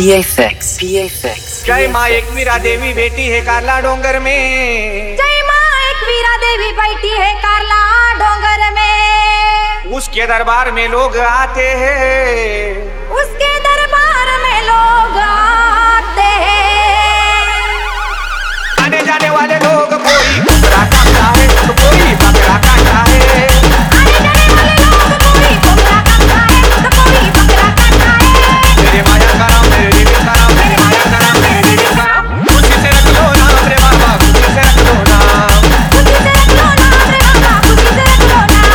PFX जय माँ एक वीरा देवी बेटी है कारला डोंगर में। जय माँ एक वीरा देवी बैठी है कारला डोंगर में। उसके दरबार में लोग आते हैं। उसके दरबार में लोग आते हैं। आने जाने वाले लोग कोई बकरा काटता है तो कोई बकरा काटता है। आने जाने वाले लोग कोई बकरा काटता है तो कोई बकरा काटता है। मेरे माया का राम मेरे देवी का राम मेरे माया का राम मेरे देवी का राम। खुशी से रख लो नाम रे बाबा खुशी से रख लो नाम। खुशी से रख लो नाम रे बाबा खुशी से रख लो नाम।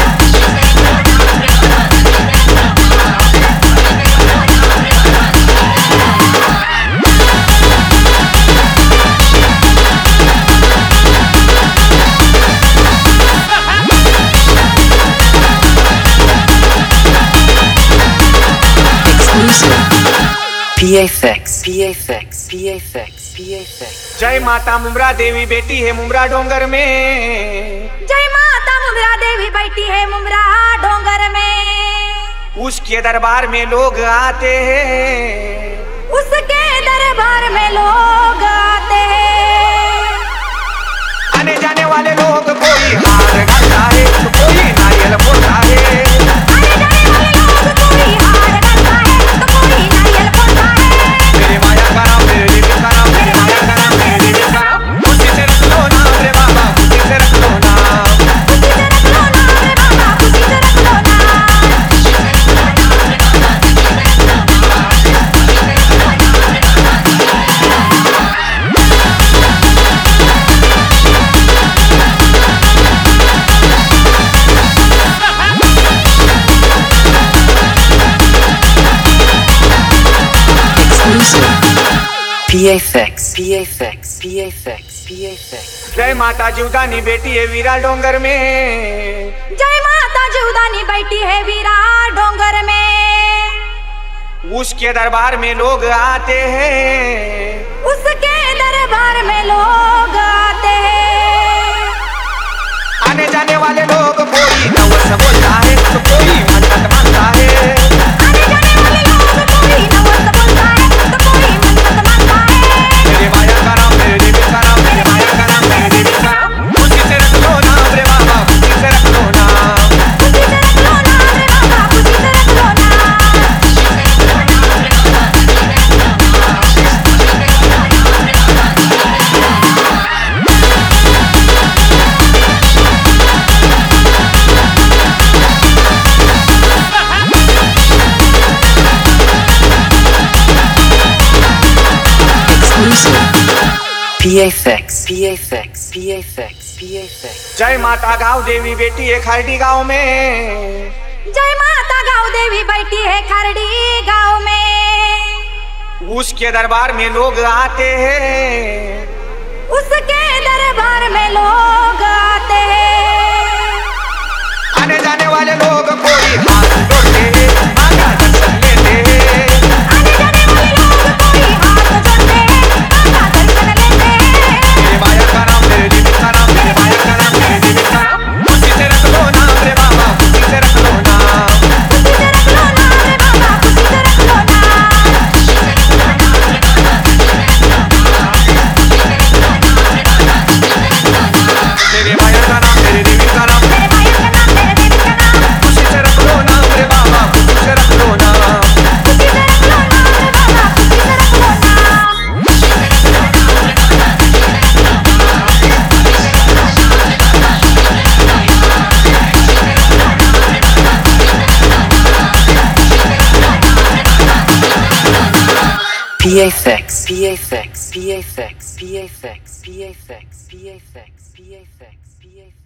PFX जय माता मुमरा देवी बेटी है मुमरा डोंगर में। जय माता मुमरा देवी बैठी है मुमरा डोंगर में। उसके दरबार में लोग आते हैं। उसके दरबार में लोग आते हैं। आने जाने वाले लोग कोई हार गाता है तो कोई नारियल फोड़ता है। आने जाने वाले लोग कोई हार करता है तो कोई नारियल फोड़ता है। मेरे माया का राम मेरे देवी का राम मेरे माया का राम मेरे देवी का राम। खुशी से रख लो नाम रे बाबा खुशी से रख लो नाम। खुशी से रख लो नाम रे बाबा खुशी से रख लो नाम। PFX जय माता जीवदानी बेटी है वीरा डोंगर में। जय माता जीवदानी बैठी है वीरा डोंगर में। उसके दरबार में लोग आते हैं। उसके दरबार में लोग आते हैं। आने जाने वाले लोग कोई नवस बोलता है तो कोई मन्नत मांगता है। आने जाने वाले लोग कोई नवस बोलता है तो कोई मन्नत मांगता है। मेरे माया का राम मेरे देवी का राम मेरे माया का राम मेरे देवी का राम। खुशी से रख लो नाम रे बाबा खुशी से रख लो नाम। खुशी से रख लो नाम रे बाबा खुशी से रख लो नाम। PFX जय माता गाँव देवी बेटी है खारडी गाँव में। जय माता गाँव देवी बैठी है खरड़ी गाँव में। उसके दरबार में लोग आते हैं। उसके दरबार में लोग आते हैं। आने जाने वाले लोग कोई हाथ जोड़ते हैं माता दर्शन लेते हैं। आने जाने वाले लोग कोई हाथ जोड़ते हैं माता दर्शन लेते हैं। मेरे माया का राम मेरे देवी का राम मेरे माया का राम मेरे देवी का राम। खुशी से रख लो नाम रे बाबा खुशी से रख लो नाम। खुशी से रख लो नाम रे बाबा खुशी से रख लो नाम। मेरे माया का राम मेरे देवी का राम। मेरे माया का नाम मेरे देवी का नाम। खुशी से रख लो नाम रे बाबा खुशी से रख लो नाम। खुशी से रख लो नाम रे बाबा खुशी से रख लो नाम। PFX